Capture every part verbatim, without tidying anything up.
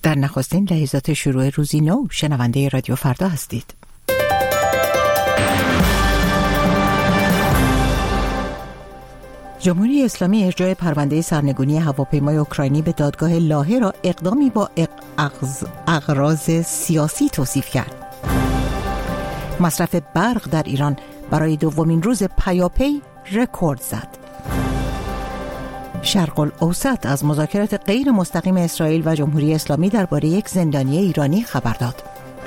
در نخستین لحظات شروع روزی نو شنونده رادیو فردا هستید. جمهوری اسلامی ارجاع پرونده سرنگونی هواپیمای اوکراینی به دادگاه لاهه را اقدامی با اغراض سیاسی توصیف کرد. مصرف برق در ایران برای دومین روز پیاپی رکورد زد. شرق الاوسط از مذاکرات غیر مستقیم اسرائیل و جمهوری اسلامی درباره یک زندانی ایرانی خبر داد.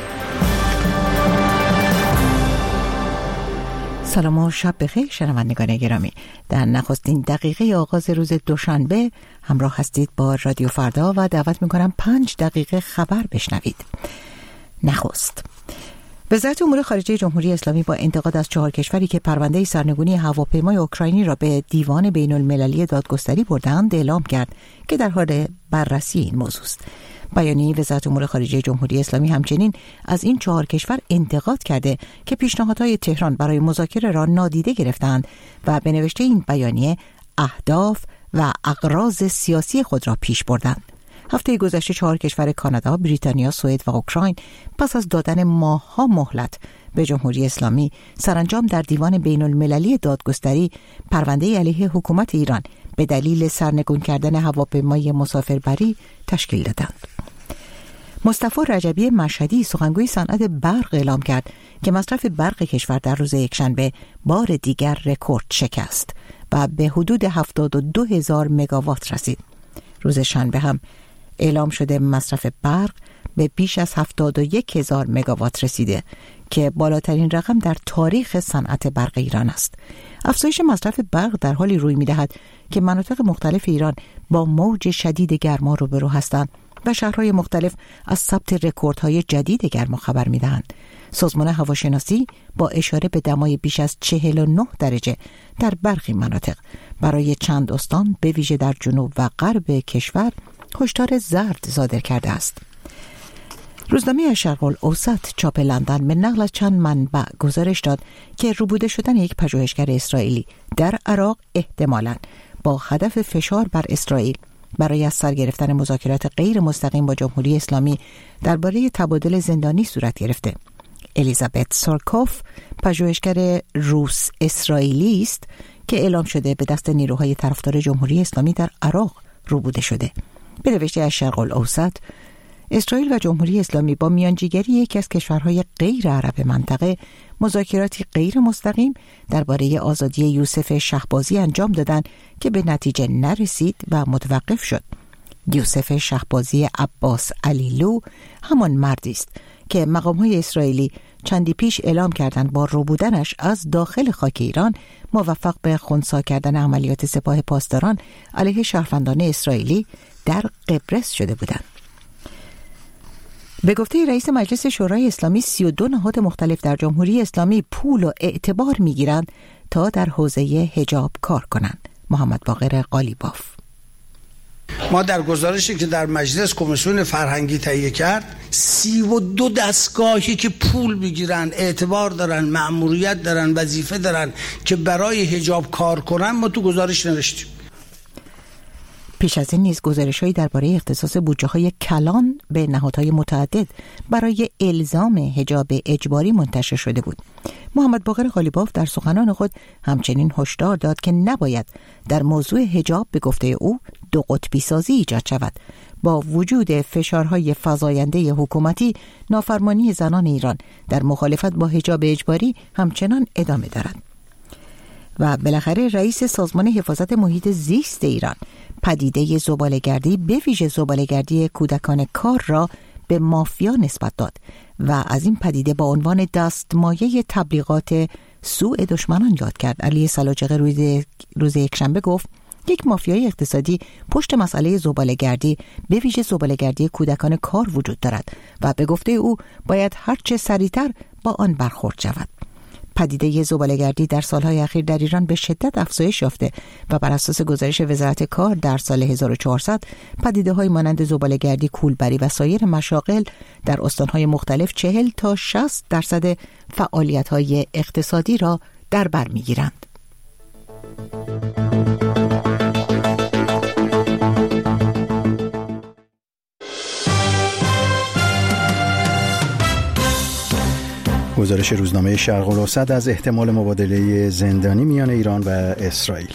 سلام و شب بخیر شنوندگان گرامی. در نخستین دقیقه آغاز روز دوشنبه همراه هستید با رادیو فردا و دعوت می‌کنم پنج دقیقه خبر بشنوید. نخست، وزارت امور خارجه جمهوری اسلامی با انتقاد از چهار کشوری که پرونده سرنگونی هواپیمای اوکراینی را به دیوان بین المللی دادگستری بردند اعلام کرد که در حال بررسی این موضوع است. بیانیه وزارت امور خارجه جمهوری اسلامی همچنین از این چهار کشور انتقاد کرده که پیشنهادهای تهران برای مذاکره را نادیده گرفتند و به نوشته این بیانیه اهداف و اغراض سیاسی خود را پیش بردند. هفته گذشته چهار کشور کانادا، بریتانیا، سوئد و اوکراین پس از دادن ماه‌ها مهلت به جمهوری اسلامی سرانجام در دیوان بین المللی دادگستری پرونده علیه حکومت ایران به دلیل سرنگون کردن هواپیمای مسافربری تشکیل دادند. مصطفی رجبی مشهدی سخنگوی صنعت برق اعلام کرد که مصرف برق کشور در روز یکشنبه بار دیگر رکورد شکست و به حدود هفتاد و دو هزار مگاوات رسید. روز شنبه هم اعلام شده مصرف برق به بیش از هفتاد و یک هزار مگاوات رسیده که بالاترین رقم در تاریخ صنعت برق ایران است. افزایش مصرف برق در حالی روی می‌دهد که مناطق مختلف ایران با موج شدید گرما روبرو هستند و شهرهای مختلف از ثبت رکوردهای جدید گرما خبر می‌دهند. سازمان هواشناسی با اشاره به دمای بیش از چهل و نه درجه در برخی مناطق برای چند استان به ویژه در جنوب و غرب کشور هشدار زرد صادر کرده است. روزنامه شرق الاوسط چاپ لندن به نقل از چند منبع گزارش داد که ربوده شدن یک پژوهشگر اسرائیلی در عراق احتمالاً با هدف فشار بر اسرائیل برای از سر گرفتن مذاکرات غیر مستقیم با جمهوری اسلامی درباره تبادل زندانی صورت گرفته. الیزابت سورکوف پژوهشگر روس اسرائیلی است که اعلام شده به دست نیروهای طرفدار جمهوری اسلامی در عراق ربوده شده. به نوشته از شرق الاوسط، اسرائیل و جمهوری اسلامی با میانجیگری یکی از کشورهای غیر عرب منطقه مذاکراتی غیر مستقیم درباره آزادی یوسف شهبازی انجام دادند که به نتیجه نرسید و متوقف شد. یوسف شهبازی عباس علیلو همان مردی است که مقام‌های اسرائیلی چندی پیش اعلام کردند با ربودنش از داخل خاک ایران موفق به خنثی کردن عملیات سپاه پاسداران علیه شهروندان اسرائیلی در قبرس شده بودند. به گفته رئیس مجلس شورای اسلامی، سی و دو نهاد مختلف در جمهوری اسلامی پول و اعتبار می‌گیرند تا در حوزه حجاب کار کنند. محمد باقر قالیباف: ما در گزارشی که در مجلس کمیسیون فرهنگی تهیه کرد، سی و دو دستگاهی که پول میگیرن، اعتبار دارن، مأموریت دارن، وظیفه دارن که برای حجاب کار کنن، ما تو گزارش نوشتیم. پیش از این نیز گزارش‌هایی درباره اختصاص بودجه‌های کلان به نهادهای متعدد برای الزام حجاب اجباری منتشر شده بود. محمد باقر قالیباف در سخنان خود همچنین هشدار داد که نباید در موضوع حجاب به گفته او دو قطبی سازی ایجاد شود. با وجود فشارهای فزاینده حکومتی، نافرمانی زنان ایران در مخالفت با حجاب اجباری همچنان ادامه دارد. و بالاخره رئیس سازمان حفاظت محیط زیست ایران پدیده زباله‌گردی به ویژه زباله‌گردی کودکان کار را به مافیا نسبت داد و از این پدیده با عنوان دستمایه تبلیغات سوء دشمنان یاد کرد. علی سلاجقی روز روز یکشنبه گفت یک مافیای اقتصادی پشت مسئله زباله‌گردی به ویژه زباله‌گردی کودکان کار وجود دارد و به گفته او باید هرچه سریعتر با آن برخورد شود. پدیده زباله‌گردی در سالهای اخیر در ایران به شدت افزایش یافته و بر اساس گزارش وزارت کار در سال هزار و چهارصد پدیده‌های مانند زباله‌گردی، کولبری و سایر مشاغل در استان‌های مختلف چهل تا شصت درصد فعالیت‌های اقتصادی را در بر می‌گیرند. گزارش روزنامه شرق الاوسط از احتمال مبادله زندانی میان ایران و اسرائیل.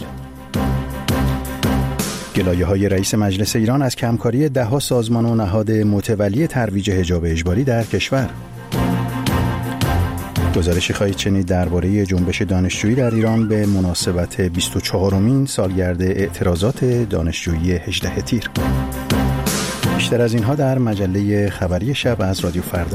گلایه‌های رئیس مجلس ایران از کمکاری ده‌ها سازمان و نهاد متولی ترویج حجاب اجباری در کشور. گزارشی خواهید شنید درباره جنبش دانشجویی در ایران به مناسبت بیست و چهارمین سالگرد اعتراضات دانشجویی هجدهم تیر. بیشتر از اینها در مجله خبری شب از رادیو فردا.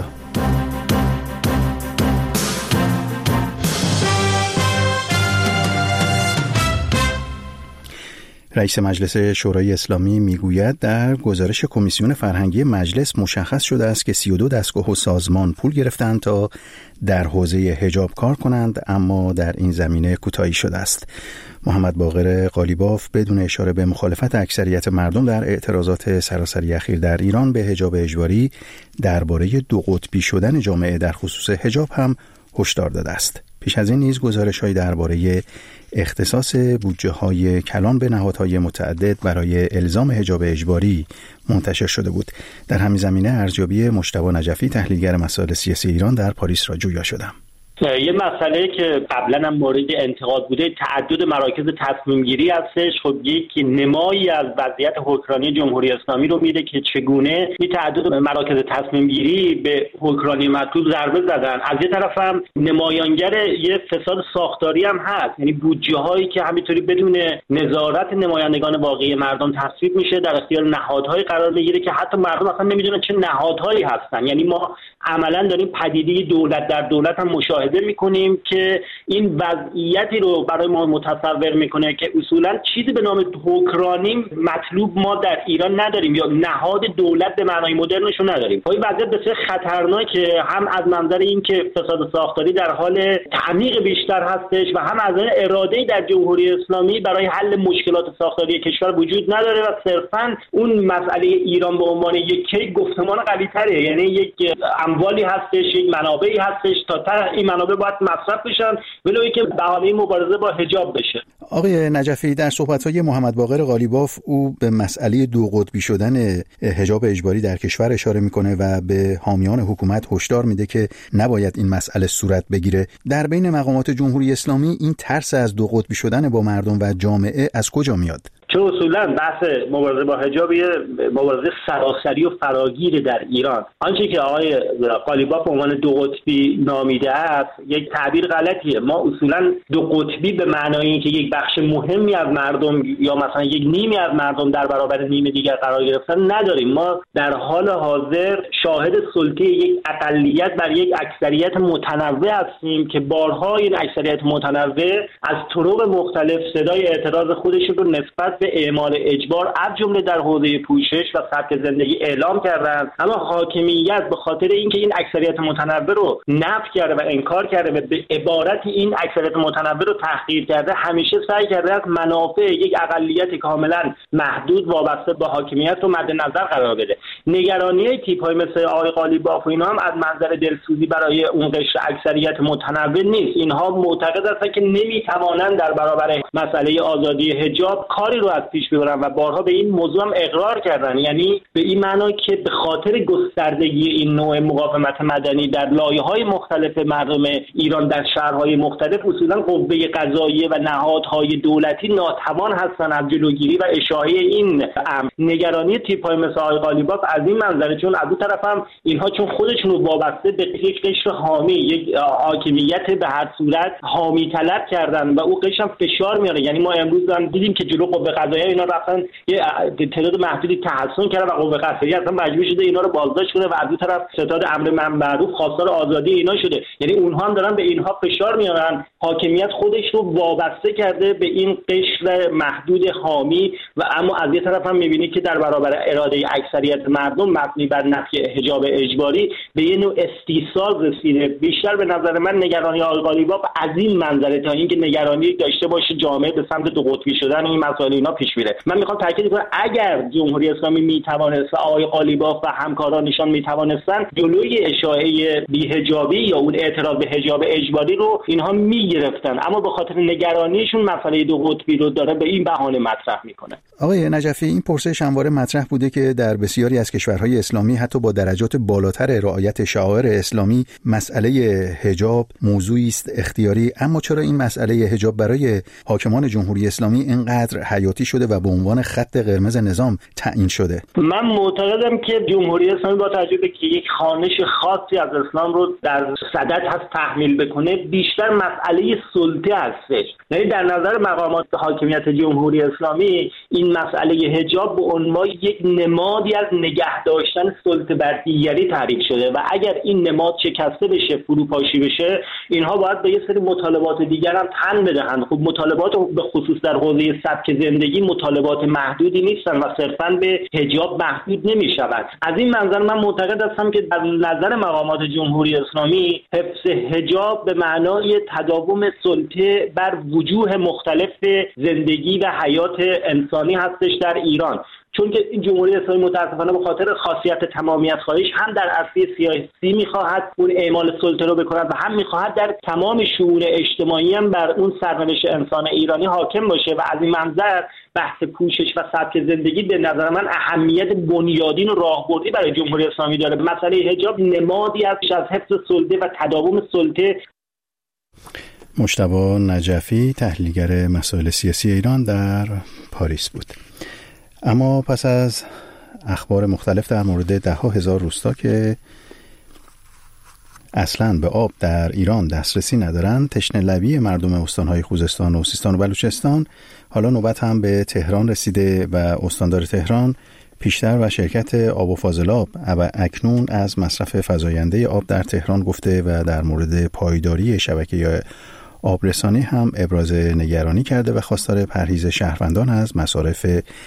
رئیس مجلس شورای اسلامی میگوید در گزارش کمیسیون فرهنگی مجلس مشخص شده است که سی و دو دستگاه و سازمان پول گرفتند تا در حوزه حجاب کار کنند، اما در این زمینه کوتاهی شده است. محمد باقر قالیباف بدون اشاره به مخالفت اکثریت مردم در اعتراضات سراسری اخیر در ایران به حجاب اجباری درباره دو قطبی شدن جامعه در خصوص حجاب هم هشدار داده است. پیش از این نیز گزارش‌هایی درباره اختصاص بودجه‌های کلان به نهادهای متعدد برای الزام حجاب اجباری منتشر شده بود. در همین زمینه ارزیابی مجتبی نجفی تحلیلگر مسائل سیاسی ایران در پاریس را جویا شدم. یه مسئله که قبلا هم مورد انتقاد بوده تعدد مراکز تصمیم گیری هستش. خب یک نمایی از وضعیت حکمرانی جمهوری اسلامی رو میده که چگونه این تعدد مراکز تصمیم گیری به حکمرانی مطلوب ضربه زدن. از یه طرف هم نمایانگر یه فساد ساختاری هم هست، یعنی بودجه هایی که همینطوری بدون نظارت نمایندگان واقعی مردم تصویب میشه، در اختیار نهادهای قرار میگیره که حتی مردم اصلا نمیدونن چه نهادهایی هستن. یعنی ما عملا داریم پدیده دولت در دولت هم مشاهده میکنیم که این وضعیتی رو برای ما متصور میکنه که اصولا چیزی به نام حکمرانی مطلوب ما در ایران نداریم یا نهاد دولت به معنای مدرنش رو نداریم. این وضعیت بسیار خطرناکه، هم از منظر اینکه فساد ساختاری در حال تعمیق بیشتر هستش و هم از اراده‌ای در جمهوری اسلامی برای حل مشکلات ساختاری کشور وجود نداره و صرفاً اون مسئله ایران به عنوان یک کیک گفتمان غلیظ‌تره، یعنی یک اموالی هستش، یک منابعی هستش تا تا این منابع باید مصرف بشن ولو که بهانه مبارزه با حجاب بشه. آقای نجفی در صحبت‌های محمد باقر قالیباف او به مسئله دو قطبی شدن حجاب اجباری در کشور اشاره میکنه و به حامیان حکومت هشدار میده که نباید این مسئله صورت بگیره. در بین مقامات جمهوری اسلامی این ترس از دو قطبی شدن با مردم و جامعه از کجا میاد؟ چون اصولا بحث مبارزه با حجاب یه مبارزه سراسری و فراگیر در ایران. آنچه که آقای قالیباف به عنوان دو قطبی نامیده است یک تعبیر غلطیه. ما اصولا دو قطبی به معنای اینکه یک بخش مهمی از مردم یا مثلا یک نیمی از مردم در برابر نیم دیگر قرار گرفتن نداریم. ما در حال حاضر شاهد سلطه یک اقلیت بر یک اکثریت متنوع هستیم که بارها این اکثریت متنوع از طرق مختلف صدای اعتراض خودشون رو نسبت به اعمال اجبار از جمله در حوزه پوشش و سبک زندگی اعلام کردند، اما حاکمیت به خاطر اینکه این اکثریت متنوع رو نفی کرده و انکار کرده و به عبارت این اکثریت متنوع رو تحقیر کرده، همیشه سعی کرده از منافع یک اقلیت کاملا محدود وابسته به حاکمیت رو مد نظر قرار بده. نگرانی تیپ‌های مثل آقای قالیباف و اینا هم از منظر دلسوزی برای اون قشر اکثریت متنوع نیست. اینها معتقد هستند که نمیتوانند در برابر مسئله آزادی حجاب کاری رو از پیش ببرن و بارها به این موضوع هم اقرار کردن، یعنی به این معنا که به خاطر گستردگی این نوع مقاومت مدنی در لایه‌های مختلف مردم ایران در شهرهای مختلف اصولا قوه قضاییه و نهادهای دولتی ناتوان هستن از جلوگیری و اشاعه این امر. نگرانی تیپ‌های مثل آقای قالیباف از این منظره، چون از اون طرف هم اینها چون خودشون رو وابسته به یک قشر حامی، یک حاکمیت به هر صورت حامی طلب کردن و او قشر هم فشار میاره. یعنی ما امروز هم دیدیم که جلو قوه قضاییه اینا رفتن یه تعداد محدودی تحسن کردن و قوه قضاییه اصلا مجبور شده اینا رو بازداشت کنه و از اون طرف ستاد امر معروف خواستار آزادی اینا شده. یعنی اونها هم دارن به اینها فشار میارن. حاکمیت خودش رو وابسته کرده به این قشر محدود حامی و اما از یه طرف هم می‌بینی که در برابر اراده اکثریت مردم مبنی بر نفی حجاب اجباری به یه نوع استیصال رسیده. بیشتر به نظر من نگرانی آقای قالیباف از این منظره تا اینکه نگرانی داشته باشه جامعه به سمت دو قطبی شدن این مسائل اینا پیش میره. من میخوام تاکید کنم اگر جمهوری اسلامی میتوانست، آقای قالیباف و همکارانشان میتوانستن جلوی اشاعه بی‌حجابی یا اون اعتراض به حجاب اجباری رو اینها میگرفتن، اما به خاطر نگرانیشون مسئله دو قطبی رو داره به این بهانه مطرح میکنه. آقای نجفی، این پرسش همواره مطرح بوده که در بسیاری از کشورهای اسلامی حتی با درجات بالاتر رعایت شعائر اسلامی مسئله حجاب موضوعی است اختیاری، اما چرا این مسئله حجاب برای حاکمان جمهوری اسلامی اینقدر حیاتی شده و به عنوان خط قرمز نظام تعیین شده؟ من معتقدم که جمهوری اسلامی با توجه به که یک خوانش خاصی از اسلام رو در صدد هست تحمیل بکنه، بیشتر مسئله سلطه هستش. یعنی در نظر مقامات حاکمیت جمهوری اسلامی این مسئله حجاب به عنوان یک نمادی از نگه داشتن سلطه بر دیگری تعریف شده و اگر این نماد شکسته بشه، فروپاشی بشه، اینها باید به یه سری مطالبات دیگر هم تن بدهند. خب مطالبات به خصوص در حوزه سبک زندگی مطالبات محدودی نیستن و صرفاً به حجاب محدود نمی‌شود. از این منظر من معتقد هستم که در نظر مقامات جمهوری اسلامی حفظ حجاب به معنای تداوم سلطه بر وجوه مختلف زندگی و حیات انسانی هستش در ایران، چون که جمهوری اسلامی متاسفانه به خاطر خاصیت تمامیت خواهیش هم در عرصه سیاسی میخواهد اون اعمال سلطه رو بکند و هم میخواهد در تمام شئون اجتماعی هم بر اون سرنوشت انسان ایرانی حاکم باشه و از این منظر بحث پوشش و سبک زندگی به نظر من اهمیت بنیادین و راهبردی برای جمهوری اسلامی داره. مسئله حجاب نمادی از حفظ سلطه و تداوم سلطه. مجتبی نجفی، تحلیلگر مسائل سیاسی ایران، در پاریس بود. اما پس از اخبار مختلف در مورد ده ها هزار روستا که اصلاً به آب در ایران دسترسی ندارند، تشنه‌لبی مردم استان‌های خوزستان و سیستان و بلوچستان، حالا نوبت هم به تهران رسیده و استاندار تهران پیشتر و شرکت آب و فاضلاب اکنون از مصرف فزاینده آب در تهران گفته و در مورد پایداری شبکه آبرسانی هم ابراز نگرانی کرده و خواستار پرهیز شهروندان از مصارف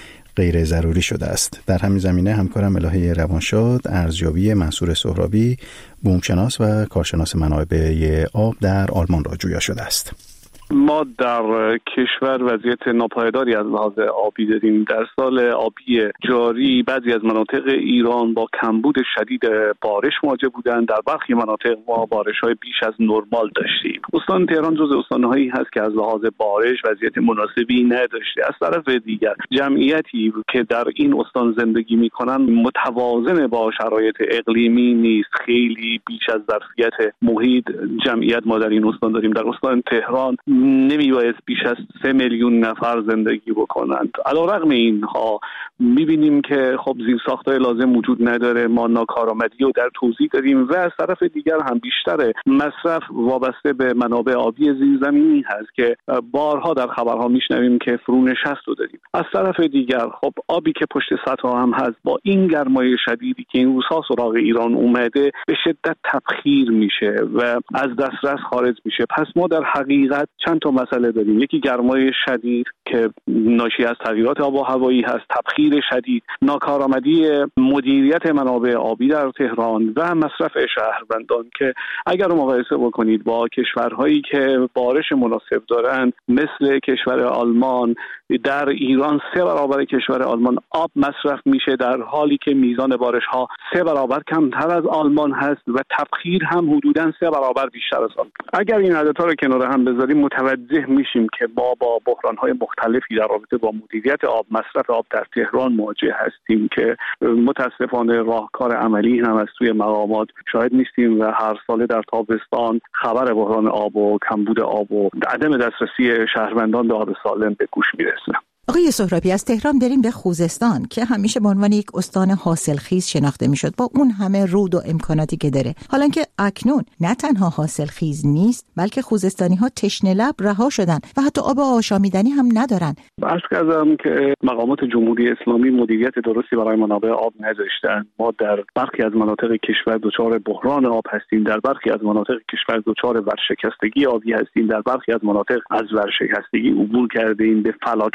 غیر ضروری شده است. در همین زمینه همکارم الهه روانشاد ارزیابی منصور سهرابی، بومشناس و کارشناس منابع آب در آلمان را جویا شده است. ما در کشور وضعیت ناپایداری از لحاظ آبی داریم. در سال آبی جاری بعضی از مناطق ایران با کمبود شدید بارش مواجه بودند. در برخی مناطق ما بارش‌های بیش از نرمال داشتیم. استان تهران جزو استان‌هایی هست که از لحاظ بارش وضعیت مناسبی نداشته. از طرف دیگر جمعیتی که در این استان زندگی می‌کنند متوازن با شرایط اقلیمی نیست. خیلی بیش از ظرفیت محیط جمعیت ما در این استان داریم. در استان تهران نمی باید بیش از سه میلیون نفر زندگی بکنند. علیرغم اینها میبینیم که خب زیرساخت‌های لازم وجود نداره. ما ناکارآمدی رو در توزیع داریم و از طرف دیگر هم بیشتر مصرف وابسته به منابع آبی زیرزمینی هست که بارها در خبرها میشنویم که فرونشست رو داریم. از طرف دیگر خب آبی که پشت سطح هم هست با این گرمای شدیدی که این روزها سراغ ایران اومده به شدت تبخیر میشه و از دسترس خارج میشه. پس ما در حقیقت چند تا مسئله داریم. یکی گرمای شدید که ناشی از تغییرات آب و هوایی هست، تبخیر شدید، ناکارآمدی مدیریت منابع آبی در تهران و مصرف شهروندان که اگر رو مقایسه بکنید با کشورهایی که بارش مناسب دارند مثل کشور آلمان، در ایران سه برابر کشور آلمان آب مصرف میشه در حالی که میزان بارش ها سه برابر کمتر از آلمان هست و تبخیر هم حدوداً سه برابر بیشتر از آلمان. اگر این عددها رو کنار هم بذاریم متوجه میشیم که ما با بحران‌های مختلفی در رابطه با مدیریت آب، مصرف آب در تهران مواجه هستیم که متاسفانه راهکار عملی هم از سوی مقامات شاهد نیستیم و هر ساله در تابستان خبر بحران آب و کمبود آب و عدم دسترسی شهروندان به آب سالم به گوش میرسه. آقای سهرابی، از تهران بریم به خوزستان که همیشه به عنوان یک استان حاصلخیز شناخته میشد با اون همه رود و امکاناتی که داره. حالا که اکنون نه تنها حاصلخیز نیست بلکه خوزستانی ها تشنه لب رها شدن و حتی آب آشامیدنی هم ندارن. عرض کردم که مقامات جمهوری اسلامی مدیریت درستی برای منابع آب نداشتن. ما در برخی از مناطق کشور دچار بحران آب هستیم، در برخی از مناطق کشور دچار ورشکستگی آبی هستیم، در برخی از مناطق از ورشکستگی عبور کردیم به فلاکت آبی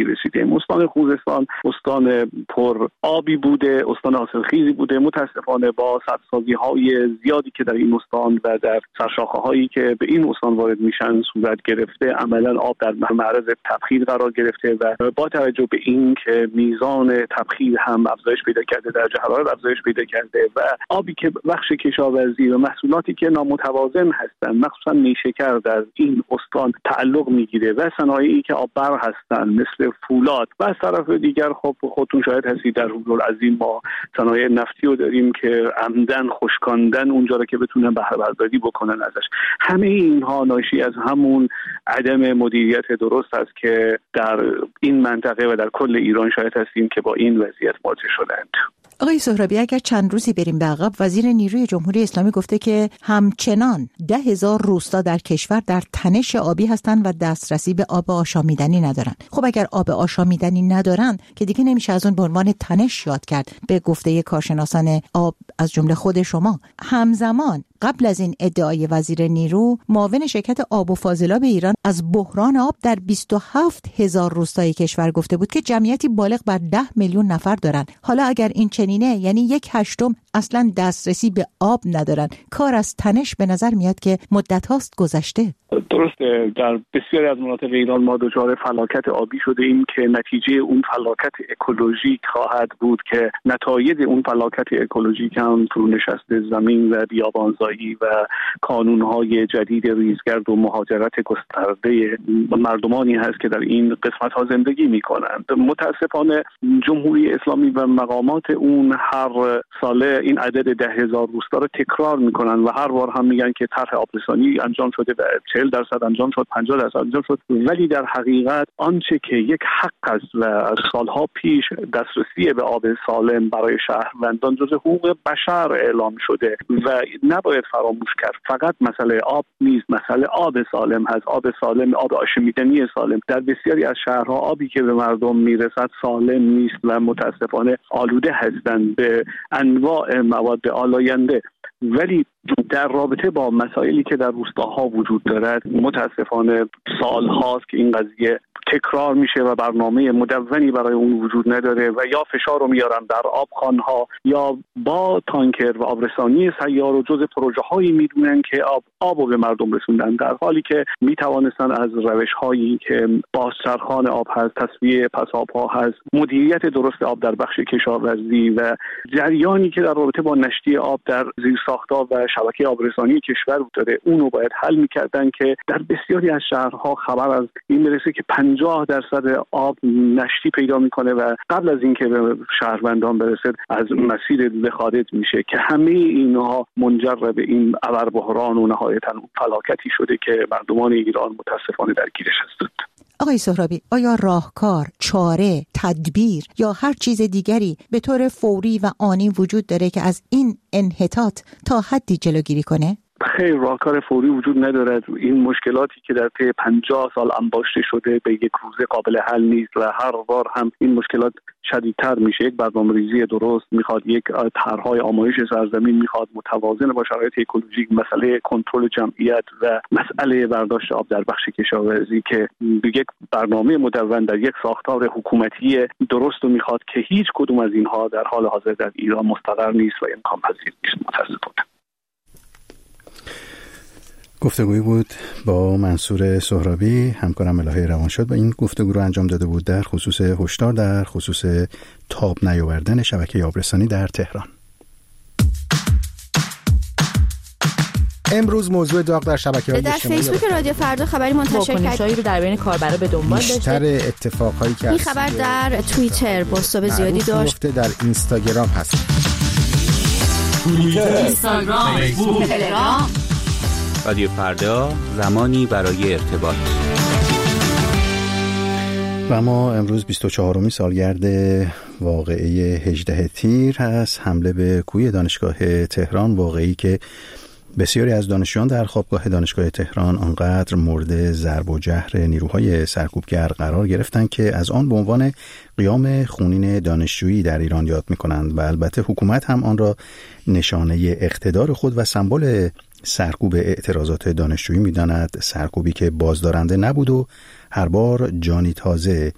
آبی رسیدیم. استان خوزستان استان پر آبی بوده، استان حاصلخیزی بوده. متاسفانه با سدسازی‌های زیادی که در این استان و در سرشاخه‌هایی که به این استان وارد میشن صورت گرفته، عملاً آب در معرض تبخیر قرار گرفته و با توجه به این که میزان تبخیر هم افزایش پیدا کرده، درجه حرارت افزایش پیدا کرده و آبی که بخش کشاورزی و محصولاتی که نامتوازن هستند، مخصوصا نیشکر در این استان تعلق میگیره و صنایعی که آببر هستند مثل فولاد و از طرف دیگر خب خودتون شاید هستید در حلالعظیم ما صنایع نفتی رو داریم که عمدن خشکاندن اونجا رو که بتونن بهره برداری بکنن ازش. همه اینها ناشی از همون عدم مدیریت درست است که در این منطقه و در کل ایران شاید هستیم که با این وضعیت مواجه شدند. آقای سهرابی، اگر چند روزی بریم به عقب، وزیر نیروی جمهوری اسلامی گفته که همچنان ده هزار روستا در کشور در تنش آبی هستند و دسترسی به آب آشامیدنی ندارند. خب اگر آب آشامیدنی ندارند که دیگه نمیشه از اون به عنوان تنش یاد کرد، به گفته کارشناسان آب از جمله خود شما. همزمان قبل از این ادعای وزیر نیرو، معاون شرکت آب و فاضلاب ایران از بحران آب در بیست و هفت هزار روستای کشور گفته بود که جمعیتی بالغ بر ده میلیون نفر دارند. حالا اگر این چنینه، یعنی یک هشتم اصلا دسترسی به آب ندارن. کار از تنش به نظر میاد که مدت هاست گذشته. درسته، در بسیاری از مناطق ایران ما دچار فلاکت آبی شده ایم که نتیجه اون فلاکت اکولوژیک خواهد بود که نتایج اون فلاکت اکولوژیک هم فرونشست زمین و بیابانزایی و کانونهای جدید ریزگرد و مهاجرت گسترده مردمانی هست که در این قسمت ها زندگی می کنند. متاسفانه جمهوری اسلامی و مقامات اون هر ساله این عدد ده هزار روستا رو تکرار میکنن و هر بار هم میگن که طرح آبرسانی انجام شده و چهل درصد انجام شد، پنجاه درصد انجام شد، ولی در حقیقت آنچه که یک حق است و سالها پیش دسترسی به آب سالم برای شهروندان جزو حقوق بشر اعلام شده و نباید فراموش کرد. فقط مسئله آب نیست، مسئله آب سالم هست. آب سالم، آب آشامیدنی سالم. در بسیاری از شهرها آبی که به مردم میرسد سالم نیست و متاسفانه آلوده هستند به انواع مواد آلاینده. ولی در رابطه با مسائلی که در روستاها وجود دارد متاسفانه سال هاست که این قضیه تکرار میشه و برنامه مدونی برای اون وجود نداره و یا فشار رو میارن در آبخانها یا با تانکر و آبرسانی سیار و جز پروژه هایی میدونن که آب آب رو به مردم رسوندن، در حالی که میتوانستن از روش هایی که بازچرخان آب هست، تصفیه پس آب ها هست، مدیریت درست آب در بخش کشاورزی و جریانی که در رابطه با نشتی آب در زیرساخت‌ها و شبکه آبرسانی کشور داره اونو باید حل میکردن که در بسیاری از شهرها خبر از این میرسه که پنجاه درصد آب نشتی پیدا میکنه و قبل از اینکه به شهروندان برسه از مسیر دیده خارج میشه که همه اینها منجر به این ابر بحران و نهایتاً فلاکتی شده که مردمان ایران متاسفانه درگیرش هستند. آقای سهرابی، آیا راهکار، چاره، تدبیر یا هر چیز دیگری به طور فوری و آنی وجود داره که از این انحطاط تا حدی جلوگیری کنه؟ خیر، راهکار فوری وجود ندارد. این مشکلاتی که در طی پنجاه سال انباشته شده به یک روزه قابل حل نیست و هر بار هم این مشکلات شدیدتر میشه. یک برنامه‌ریزی درست میخواد، یک طرح‌های آمایش سرزمین میخواد متوازن با شرایط اکولوژیک، مسئله کنترل جمعیت و مسئله برداشت آب در بخش کشاورزی که یک برنامه مدون در یک ساختار حکومتی درست رو میخواد که هیچ کدوم از اینها در حال حاضر در ایران مستقر نیست و امکان پذیر نیست. متأسفانه. گفتگویی بود با منصور سهرابی، همکارم الهه روانشاد، و این گفتگو رو انجام داده بود در خصوص هشدار در خصوص تاب نیاوردن شبکه آبرسانی در تهران. امروز موضوع داغ در شبکه‌های اجتماعی در فیسبوک رادیو فردا خبری منتشر کرد واکنش‌هایی رو در بین کاربرا به دنبال داشته. بیشتر اتفاقایی که این خبر در توییتر بازتاب زیادی داشت. در اینستاگرام هست. توییتر، اینستاگرام، فیسبوک، تلگرام. رادیو فردا، زمانی برای ارتباط. و ما امروز بیست و چهارمین سالگرد واقعه هجده تیر هست، حمله به کوی دانشگاه تهران، واقعی که بسیاری از دانشجویان در خوابگاه دانشگاه تهران آنقدر مورد ضرب و جرح نیروهای سرکوبگر قرار گرفتند که از آن به عنوان قیام خونین دانشجویی در ایران یاد می‌کنند و البته حکومت هم آن را نشانه اقتدار خود و سمبل سرکوب اعتراضات دانشجویی می‌داند، سرکوبی که بازدارنده نبود و هر بار جانی تازه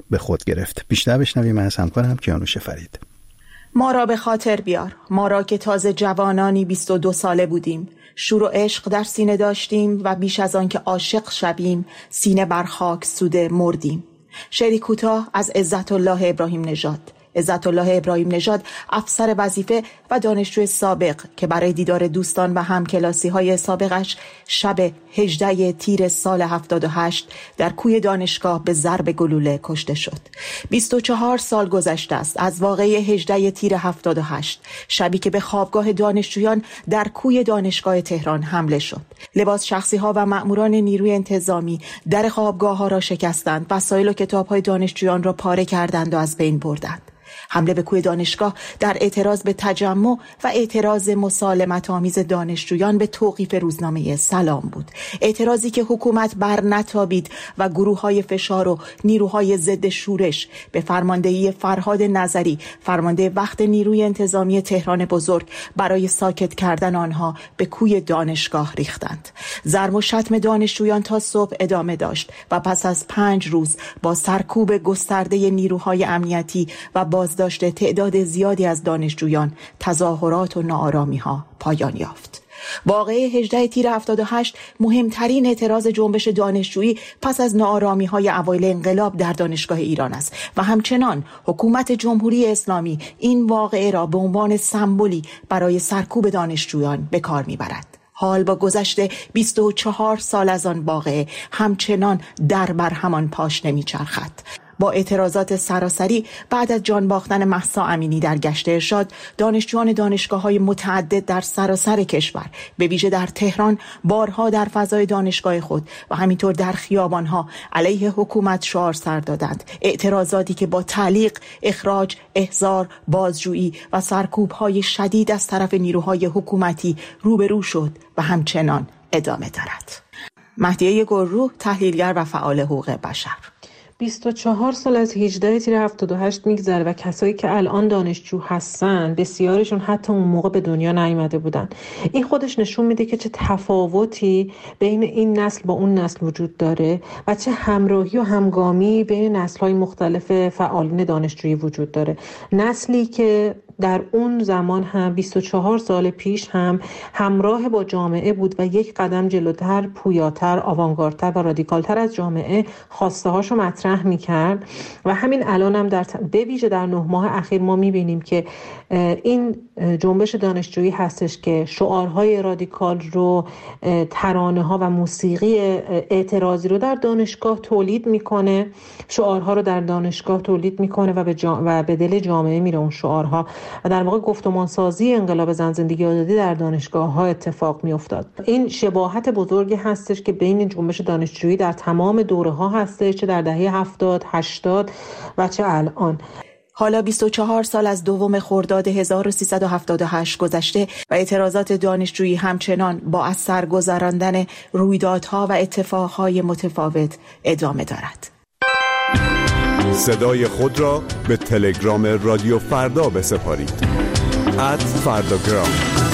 به خود گرفت. بیشتر بشنویم از همکارم کیانوش فرید. ما را به خاطر بیار، ما را که تازه جوانانی بیست و دو ساله بودیم، شور و عشق در سینه داشتیم و بیش از آن که عاشق شویم سینه بر خاک سوده مردیم. شعری کوتاه از عزت الله ابراهیم نژاد. عزت الله ابراهیم نژاد افسر وظیفه و دانشجوی سابق که برای دیدار دوستان و همکلاسی های سابقش شب هجده تیر سال هفتاد و هشت در کوی دانشگاه به ضرب گلوله کشته شد. بیست و چهار سال گذشته است از واقعه هجده تیر هفتاد و هشت، شبی که به خوابگاه دانشجویان در کوی دانشگاه تهران حمله شد. لباس شخصی ها و مأموران نیروی انتظامی در خوابگاه ها را شکستند، وسایل و کتاب های دانشجویان را پاره کردند و از بین بردند. حمله به کوی دانشگاه در اعتراض به تجمع و اعتراض مسالمت آمیز دانشجویان به توقیف روزنامه سلام بود. اعتراضی که حکومت بر نتابید و گروه‌های فشار و نیروهای ضد شورش به فرماندهی فرهاد نظری، فرمانده وقت نیروی انتظامی تهران بزرگ، برای ساکت کردن آنها به کوی دانشگاه ریختند. ضرب و شتم دانشجویان تا صبح ادامه داشت و پس از پنج روز با سرکوب گسترده نیروهای امنیتی و بازداشت تعداد زیادی از دانشجویان، تظاهرات و ناآرامی ها پایان یافت. واقعه هجده تیر هفتاد و هشت مهمترین اعتراض جنبش دانشجویی پس از ناآرامی های اوایل انقلاب در دانشگاه ایران است و همچنان حکومت جمهوری اسلامی این واقعه را به عنوان سمبولی برای سرکوب دانشجویان به کار میبرد. حال با گذشت بیست و چهار سال از آن واقعه همچنان در بر همان پاش نمیچرخد. با اعتراضات سراسری بعد از جان باختن مهسا امینی در گشت ارشاد، دانشجویان دانشگاه‌های متعدد در سراسر کشور، به ویژه در تهران، بارها در فضای دانشگاه خود و همینطور در خیابان‌ها علیه حکومت شعار سر دادند. اعتراضاتی که با تعلیق، اخراج، احضار، بازجویی و سرکوب‌های شدید از طرف نیروهای حکومتی روبرو شد و همچنان ادامه دارد. مهدیه گلروح، تحلیلگر و فعال حقوق بشر. بیست و چهار سال از هجده تیر هفتاد و هشت میگذره و کسایی که الان دانشجو هستن بسیارشون حتی اون موقع به دنیا نیامده بودن. این خودش نشون میده که چه تفاوتی بین این نسل با اون نسل وجود داره و چه همراهی و همگامی بین نسل‌های مختلف فعالین دانشجویی وجود داره. نسلی که در اون زمان هم بیست و چهار سال پیش هم همراه با جامعه بود و یک قدم جلوتر، پویاتر، آوانگاردتر و رادیکالتر از جامعه خواسته هاشو مطرح میکرد و همین الان هم در به ویژه در نه ماه اخیر ما میبینیم که این جنبش دانشجویی هستش که شعارهای رادیکال رو، ترانه ها و موسیقی اعتراضی رو در دانشگاه تولید میکنه، شعارها رو در دانشگاه تولید میکنه و به, جا... و به دل جامعه میره اون شعارها و در واقع گفتمانسازی انقلاب زن زندگی آزادی در دانشگاه ها اتفاق می افتاد. این شباهت بزرگی هستش که بین جنبش دانشجویی در تمام دوره ها هستش، چه در دهه هفتاد، هشتاد و چه الان. حالا بیست و چهار سال از دوم خرداد هزار و سیصد و هفتاد و هشت گذشته و اعتراضات دانشجویی همچنان با از سر گذراندن رویدادها و اتفاقهای متفاوت ادامه دارد. صدای خود را به تلگرام رادیو فردا بسپارید. ات فرداگرام.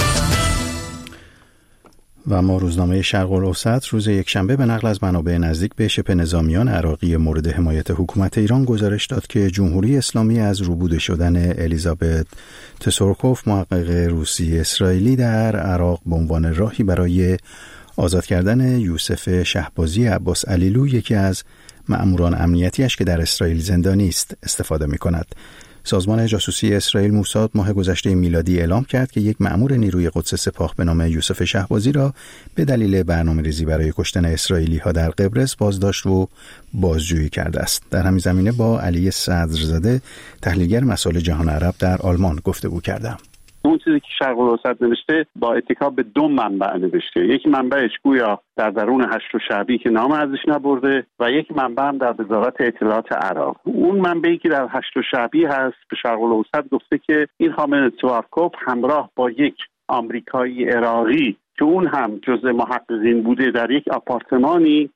و ما روزنامه شرق الاوسط روز یکشنبه به نقل از منابع نزدیک به شبه نظامیان عراقی مورد حمایت حکومت ایران گزارش داد که جمهوری اسلامی از روبوده شدن الیزابت تسورکوف، محقق روسی اسرائیلی در عراق، به عنوان راهی برای آزاد کردن یوسف شهبازی عباس علیلو، یکی از مأموران امنیتیش که در اسرائیل زندانی است، استفاده می کند. سازمان جاسوسی اسرائیل موساد ماه گذشته میلادی اعلام کرد که یک مأمور نیروی قدس سپاه به نام یوسف شهبازی را به دلیل برنامه‌ریزی برای کشتن اسرائیلی‌ها در قبرس بازداشت و بازجویی کرده است. در همین زمینه با علی صدرزاده، تحلیلگر مسائل جهان عرب در آلمان، گفتگو کردم. اون چیزی که شرق الاوسط نوشته با اتکا به دو منبع نوشته، یک منبعش گویا در درون هشت شعبی که نام ازش نبرده و یک منبع هم در وزارت اطلاعات عراق. اون منبعی که در هشت شعبی هست به شرق الاوسط گفته که این خانم تسورکوف همراه با یک آمریکایی عراقی که اون هم جزء محققین بوده در یک آپارتمانی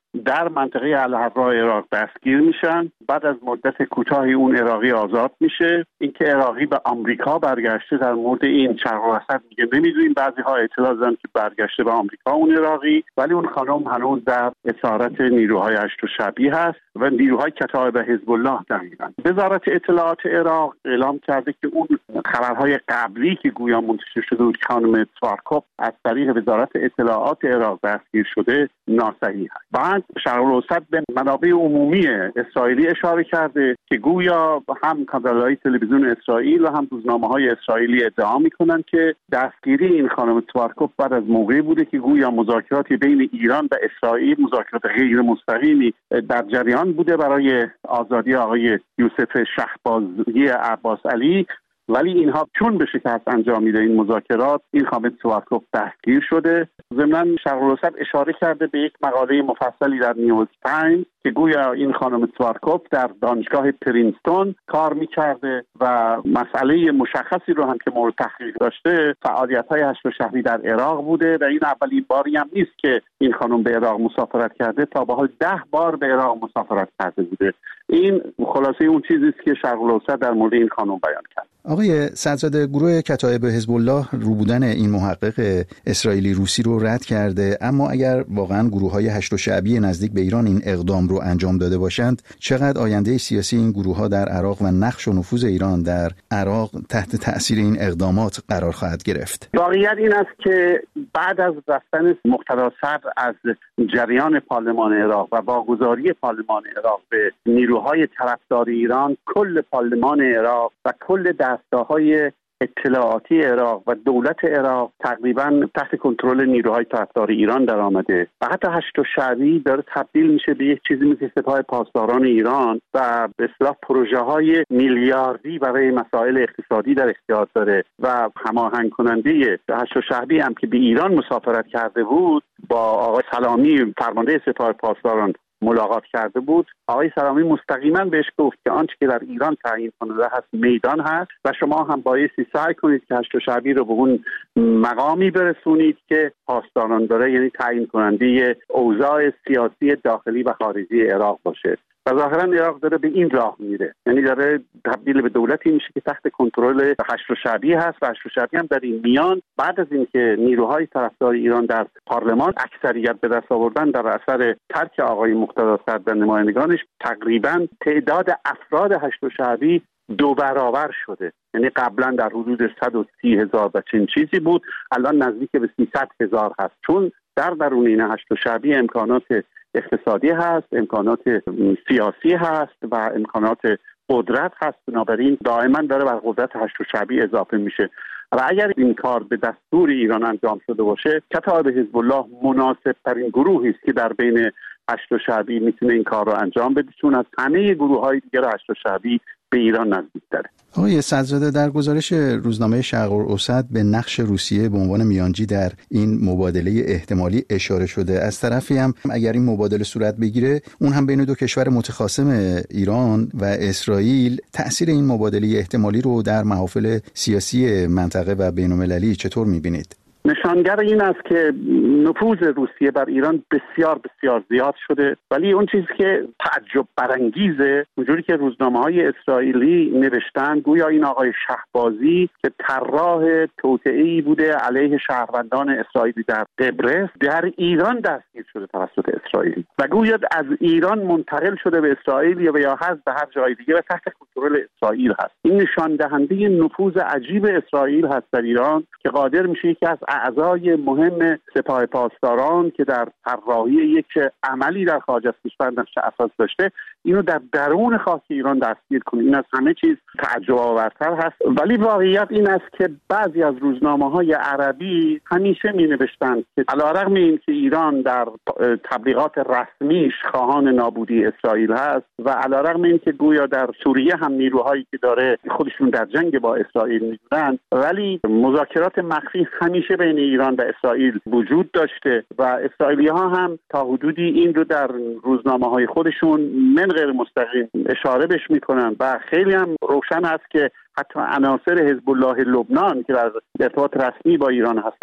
در منطقه الحرا عراق دستگیر میشن. بعد از مدت کوتاهی اون عراقی آزاد میشه. اینکه عراقی به آمریکا برگشته در مورد این شرق الاوسط میگه نمیدونیم. بعضی ها اطلاع دادن که برگشته به آمریکا اون عراقی، ولی اون خانم هنوز در اسارت نیروهای هشت شعبی هست و نیروهای کتایب حزب الله در ایران. وزارت اطلاعات عراق اعلام کرده که اون خبرهای قبلی که گویا منتشر شده بود خانم توارکوف از طریق وزارت اطلاعات عراق دستگیر شده ناصحیح است. بعد شرق الاوسط به منابع عمومی اسرائیلی اشاره کرده که گویا هم کانال‌های تلویزیون اسرائیل و هم روزنامه‌های اسرائیلی ادعا می‌کنند که دستگیری این خانم توارکوف بعد از موقعی بوده که گویا مذاکراتی بین ایران و اسرائیل، مذاکرات غیر مستقیمی در جریان بوده برای آزادی آقای یوسف شهبازی عباس علی، ولی اینها چون به شکست انجام میده این مذاکرات، این خانم توارکوف دستگیر شده. ضمناً شرق الاوسط اشاره کرده به یک مقاله مفصلی در نیویورک تایمز که گویا این خانم توارکوف در دانشگاه پرینستون کار میکرده و مسئله مشخصی رو هم که مورد تحقیق داشته فعالیت‌های هشت شهری در عراق بوده و این اولین باری هم نیست که این خانم به عراق مسافرت کرده، تا به حال ده بار به عراق مسافرت کرده بوده. این خلاصه اون چیزی است که شرق الاوسط در مورد این خانم بیان کرد. آقای صدرزاده، گروه کتایب حزب الله رو بودن این محقق اسرائیلی روسی رو رد کرده، اما اگر واقعا گروه‌های هشت شعبی نزدیک به ایران این اقدام رو انجام داده باشند، چقدر آینده سیاسی این گروه‌ها در عراق و نقش و نفوذ ایران در عراق تحت تأثیر این اقدامات قرار خواهد گرفت؟ واقعیت این است که بعد از رفتن مقتدا صدر از جریان پارلمان عراق و واگذاری پارلمان عراق به نیروهای طرفدار ایران، کل پارلمان عراق و کل دستگاه‌های اطلاعاتی عراق و دولت عراق تقریبا تحت کنترل نیروهای طرفدار ایران در آمده و حتی هشت شعبی داره تبدیل میشه به یک چیزی مثل سپاه پاسداران ایران و به اصطلاح پروژه های میلیاردی برای مسائل اقتصادی در اختیار داره و هماهنگ کننده هشت شعبی هم که به ایران مسافرت کرده بود با آقای سلامی فرمانده سپاه پاسداران ملاقات کرده بود. آقای سلامی مستقیما بهش گفت که آنچه که در ایران تعیین کننده هست میدان هست و شما هم بایستی سعی کنید که هشت شعبی رو به اون مقامی برسونید که پاسداران داره، یعنی تعیین کننده اوضاع سیاسی داخلی و خارجی عراق باشه. و ظاهرا عراق داره به این راه میره، یعنی داره تبدیل به دولتی میشه که تحت کنترل هشت شعبی هست و هشت شعبی هم در این میان بعد از اینکه نیروهای طرفدار ایران در پارلمان اکثریت به دست آوردن در اثر ترک آقای مقتدا صدر و نمایندگانش، تقریبا تعداد افراد هشت شعبی دو برابر شده. یعنی قبلا در حدود صد و سی هزار و چند چیزی بود، الان نزدیک به سیصد هزار هست، چون در درون این هشت شعبی امکانات اقتصادی هست، امکانات سیاسی هست و امکانات قدرت هست. بنابراین دائما داره بر قدرت هشت شعبی اضافه میشه و اگر این کار به دستور ایران انجام شده باشه، کتایب حزب الله مناسب ترین گروهی است که در بین هشت شعبی میتونه این کار رو انجام بده، چون از همه گروه های دیگر هشت شعبی به ایران نزدیک داره. آقای صدرزاده، در گزارش روزنامه شرق الاوسط به نقش روسیه به عنوان میانجی در این مبادله احتمالی اشاره شده. از طرفی هم اگر این مبادله صورت بگیره، اون هم بین دو کشور متخاصم ایران و اسرائیل، تأثیر این مبادله احتمالی رو در محافل سیاسی منطقه و بین‌المللی چطور می‌بینید؟ نشانگر این است که نفوذ روسیه بر ایران بسیار بسیار زیاد شده، ولی اون چیزی که تعجب برانگیزه، اونجوری که روزنامه‌های اسرائیلی نوشتن، گویا این آقای شهبازی که طراح توطئه‌ای بوده علیه شهروندان اسرائیلی در قبرس، در ایران دستگیر شده توسط اسرائیل و گویا از ایران منتقل شده به اسرائیل یا یا هست به هر جای دیگه و تحت کنترل اسرائیل هست. این نشان دهنده نفوذ عجیب اسرائیل هست در ایران که قادر میشه یکی از اعضای مهم سپاه پاسداران که در طراحی یک عملی در خارج از کشور نقش اساس داشته، اینو در درون خاک ایران دستگیر کنه. این از همه چیز تعجب آورتر هست. ولی واقعیت این است که بعضی از روزنامه‌های عربی همیشه می‌نوشتند که علی‌رغم اینکه ایران در تبلیغات رسمیش خواهان نابودی اسرائیل هست و علی‌رغم اینکه گویا در سوریه هم نیروهایی که داره خودشون در جنگ با اسرائیل می‌دونن، ولی مذاکرات مخفی همیشه بین ایران و اسرائیل وجود داشته و اسرائیلی‌ها هم تا حدودی این رو در روزنامه‌های خودشون من غیر مستقیم اشاره بهش میکنن و خیلی هم روشن است که حتی عناصر حزب الله لبنان که در ارتباط رسمی با ایران هستن،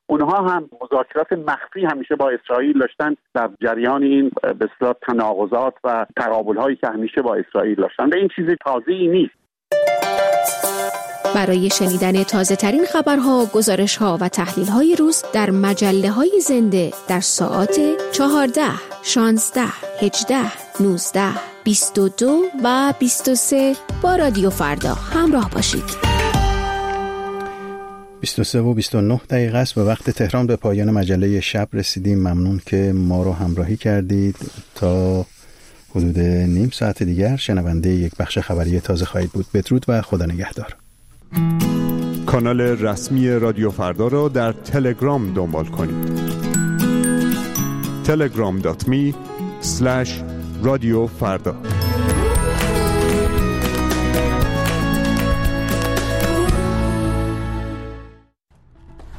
اونها هم مذاکرات مخفی همیشه با اسرائیل داشتن در جریان این به اصطلاح تناقضات و تقابل‌هایی که همیشه با اسرائیل داشتن و این چیزی تازه‌ای نیست. برای شنیدن تازه‌ترین خبرها، گزارش‌ها و تحلیل‌های روز در مجله‌های زنده در ساعات چهارده، شانزده، هجده، نوزده، بیست و دو و بیست و سه با رادیو فردا همراه باشید. بیست و سه و بیست و نه دقیقه است. به وقت تهران به پایان مجله شب رسیدیم. ممنون که ما رو همراهی کردید. تا حدود نیم ساعت دیگر شنونده یک بخش خبری تازه خواهید بود. بدرود و خدا نگهدار. کانال رسمی رادیو فردا را در تلگرام دنبال کنید. تلگرام دات می اسلش رادیو فردا.